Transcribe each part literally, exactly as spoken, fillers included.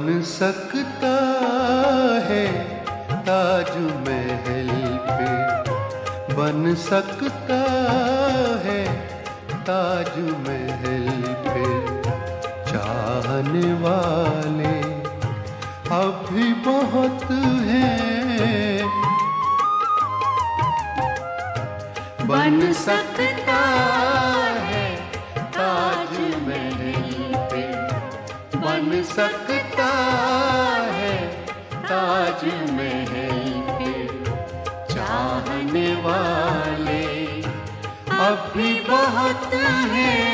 बन सकता है ताज महल पे, बन सकता है ताज महल पे। चाहने वाले अब भी बहुत हैं, बन सकता है ताज महल पे, बन सकता है ताज महल पे। चाहने वाले अब भी बहुत हैं।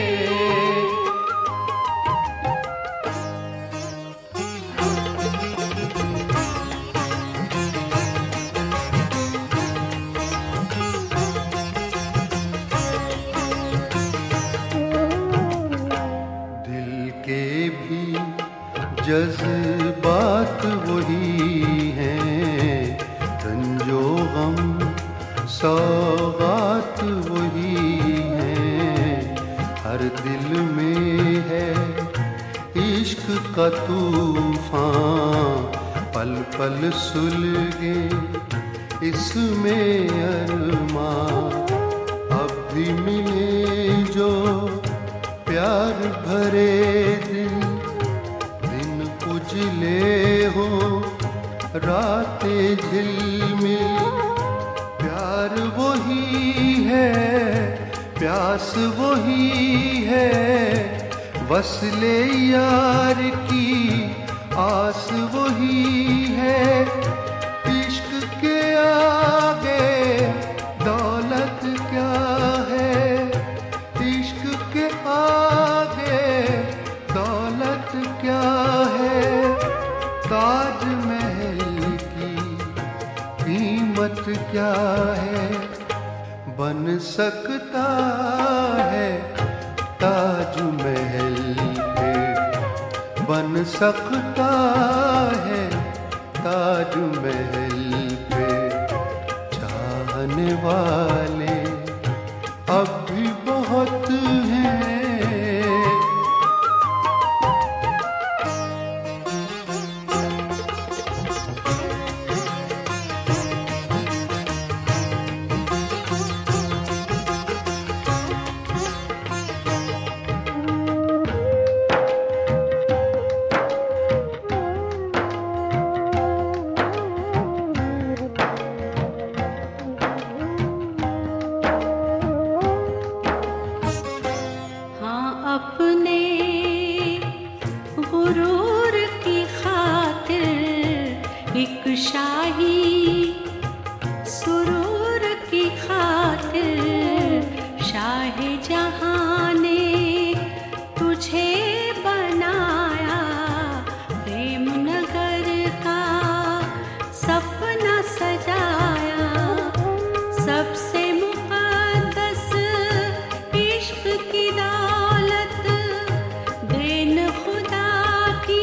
जज्बात वही हैं, रंजो गम सौगात वही हैं। हर दिल में है इश्क का तूफान, पल पल सुलगे इसमें अरमां। अब भी मिले जो प्यार भरे दिल, उजले हो रातें झिलमिल। प्यार वही है, प्यास वही है, वस्ले यार की आस वही है। इश्क के आगे दौलत क्या है, इश्क के आगे दौलत क्या है। ताज महल की कीमत क्या है, बन सकता है ताज महल पे, बन सकता है ताज महल पे। चाहने वाले अब भी बहुत हैं। शाही सुरूर की खातिर शाह जहां ने तुझे बनाया। प्रेम नगर का सपना सजाया, सबसे मुक़द्दस इश्क की दौलत देन खुदा की।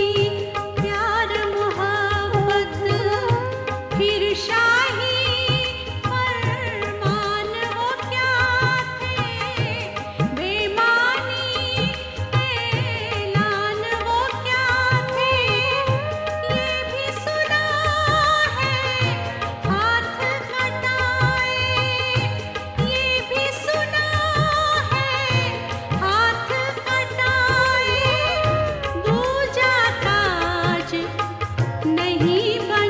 फिर शाही फरमान वो क्या थे, बेमानी ऐलान वो क्या थे। ये भी सुना है हाथ कटाए, ये भी सुना है हाथ कटाए। दूजा ताज नहीं बन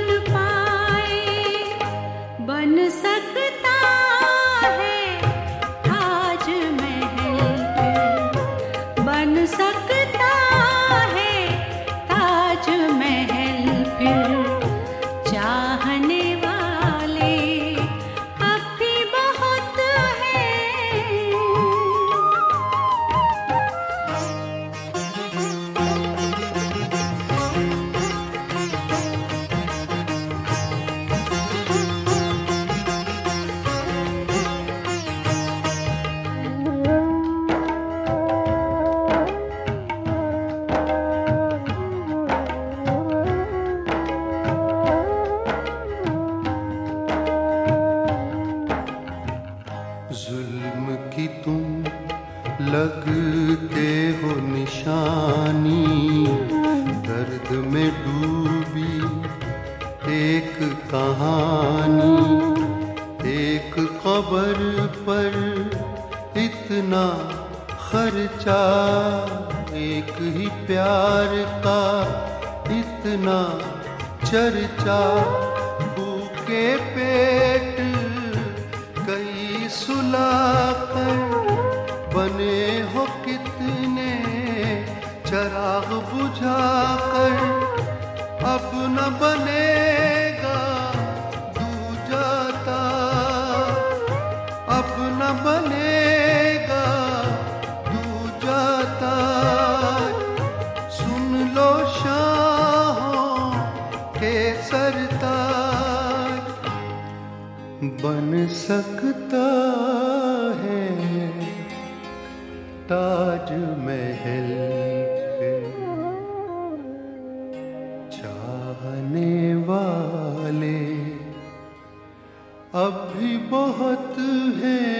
बन सकता है ताज महल पे, बन सकता है ताज महल फिर। चाहने वाले अब भी बहुत हैं। जुल्म की तुम लगते हो निशानी, दर में डूबी एक कहानी, एक खबर पर इतना खर्चा, एक ही प्यार का इतना चर्चा। भूखे पेट कई सुलाकर बने हो कितने चराग बुझाकर, अब न बनेगा दूजा ताज, अब न बनेगा दूजा ताज। सुन लो शाहों के सरताज, बन सकता है ताज महल पे। चाहने वाले अब भी बहुत हैं,